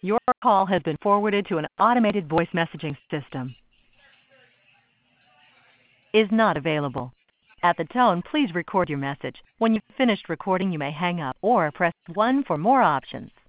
Your call has been forwarded to an automated voice messaging system. Is not available. At the tone, please record your message. When you've finished recording, you may hang up or press 1 for more options.